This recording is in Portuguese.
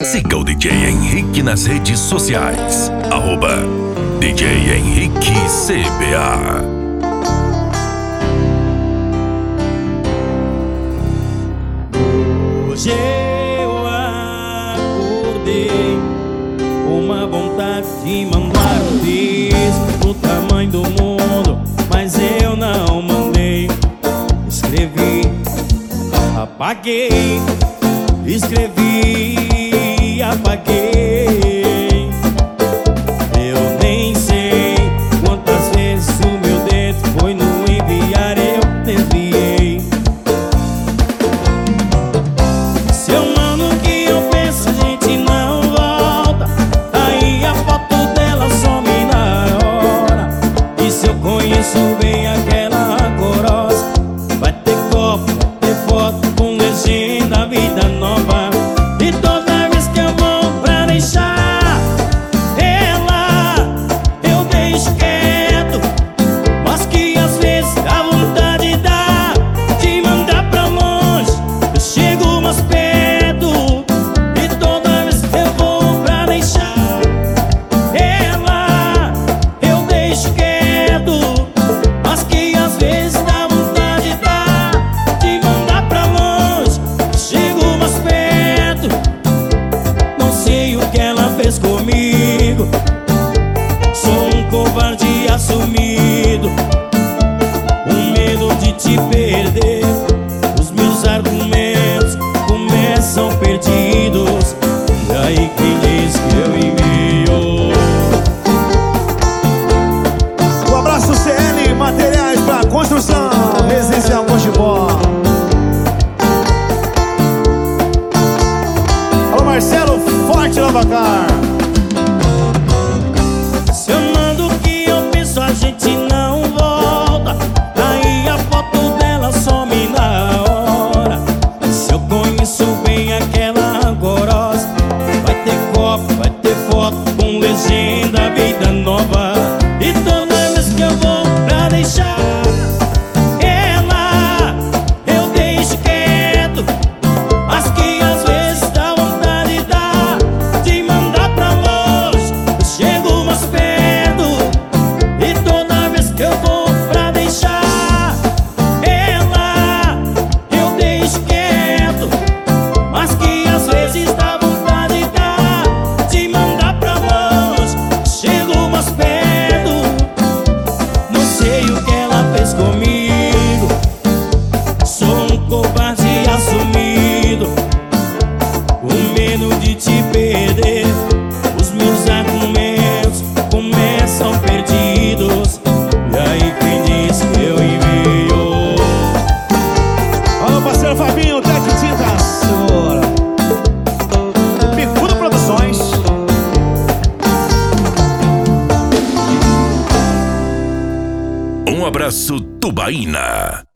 Siga o DJ Henrique nas redes sociais. @DJ Henrique CBA. Hoje eu acordei com uma vontade de mandar um disco pro tamanho do mundo, mas eu não mandei. Escrevi, apaguei, escrevi, apaguei. Eu nem sei quantas vezes o meu dedo foi no enviar, eu desviei. Se eu mando o que eu penso, a gente não volta. Aí a foto dela some na hora. E se eu conheço bem aquela corosa, vai ter copo, vai ter foto com legenda, vida nova. E toda vez que eu vou pra deixar ela, eu deixo quieto. Mas que às vezes dá vontade de mandar pra longe. Eu chego mais perto. E toda vez que eu vou pra deixar ela, eu deixo quieto. Mas que às vezes dá vontade de mandar pra longe. Eu chego mais perto. Não sei o que ela fez comigo. Sou um covarde assumido, com medo de te perder. Os meus argumentos começam perdidos. E aí quem diz que eu envio? Um abraço CL Materiais para Construção Residencial Mojibó. Alô Marcelo, forte Lavacar. Se eu mando o que eu penso, a gente não volta. Aí a foto dela some na hora. Se eu conheço bem aquela corosa, vai ter copo, vai ter foto com legenda, vida nova. E toda vez que eu vou pra deixar ela, eu deixo quieto. Mas que às vezes dá vontade de mandar pra longe. Eu chego mais perto. E toda vez que eu vou pra deixar ela, eu deixo quieto. Mas que às vezes dá vontade de mandar pra longe. Eu chego mais perto. Não sei o que ela fez comigo. Sou um covarde assumido, com medo de te perder. Os meus argumentos começam perdidos. E aí quem diz que eu envio? Alô parceiro Fabinho, Tec Tintas, segura. Picudo Produções. Um abraço Tubaína.